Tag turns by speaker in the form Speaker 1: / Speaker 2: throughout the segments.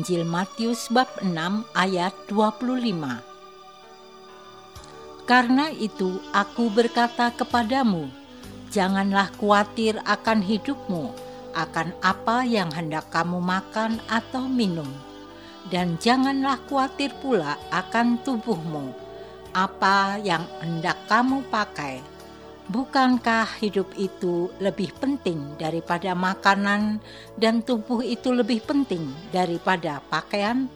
Speaker 1: Injil Matius bab 6 ayat 25. Karena itu aku berkata kepadamu, janganlah khawatir akan hidupmu, akan apa yang hendak kamu makan atau minum. Dan janganlah khawatir pula akan tubuhmu, apa yang hendak kamu pakai. Bukankah hidup itu lebih penting daripada makanan dan tubuh itu lebih penting daripada pakaian?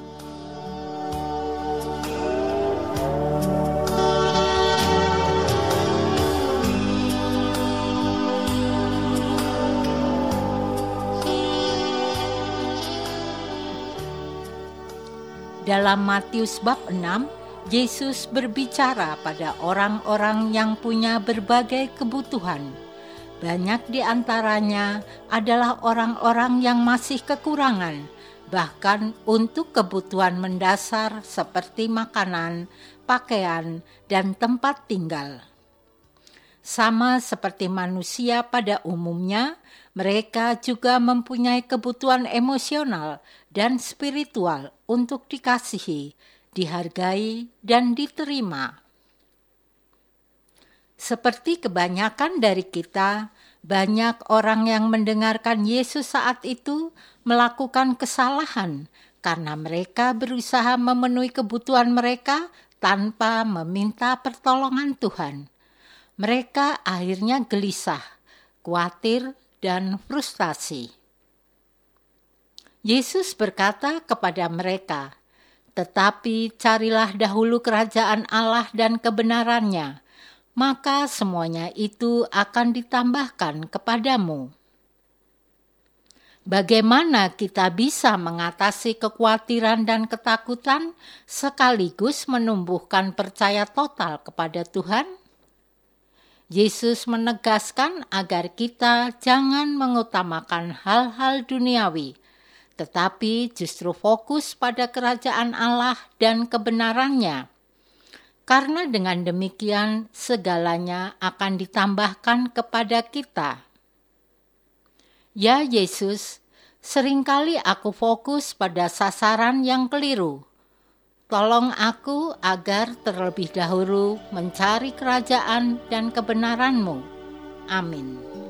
Speaker 1: Dalam Matius bab 6, Yesus berbicara pada orang-orang yang punya berbagai kebutuhan. Banyak di antaranya adalah orang-orang yang masih kekurangan, bahkan untuk kebutuhan mendasar seperti makanan, pakaian, dan tempat tinggal. Sama seperti manusia pada umumnya, mereka juga mempunyai kebutuhan emosional dan spiritual untuk dikasihi, dihargai, dan diterima. Seperti kebanyakan dari kita, banyak orang yang mendengarkan Yesus saat itu melakukan kesalahan karena mereka berusaha memenuhi kebutuhan mereka tanpa meminta pertolongan Tuhan. Mereka akhirnya gelisah, khawatir, dan frustasi. Yesus berkata kepada mereka, "Tetapi carilah dahulu kerajaan Allah dan kebenarannya, maka semuanya itu akan ditambahkan kepadamu." Bagaimana kita bisa mengatasi kekhawatiran dan ketakutan sekaligus menumbuhkan percaya total kepada Tuhan? Yesus menegaskan agar kita jangan mengutamakan hal-hal duniawi, tetapi justru fokus pada kerajaan Allah dan kebenarannya. Karena dengan demikian segalanya akan ditambahkan kepada kita. Ya Yesus, seringkali aku fokus pada sasaran yang keliru. Tolong aku agar terlebih dahulu mencari kerajaan dan kebenaran-Mu. Amin.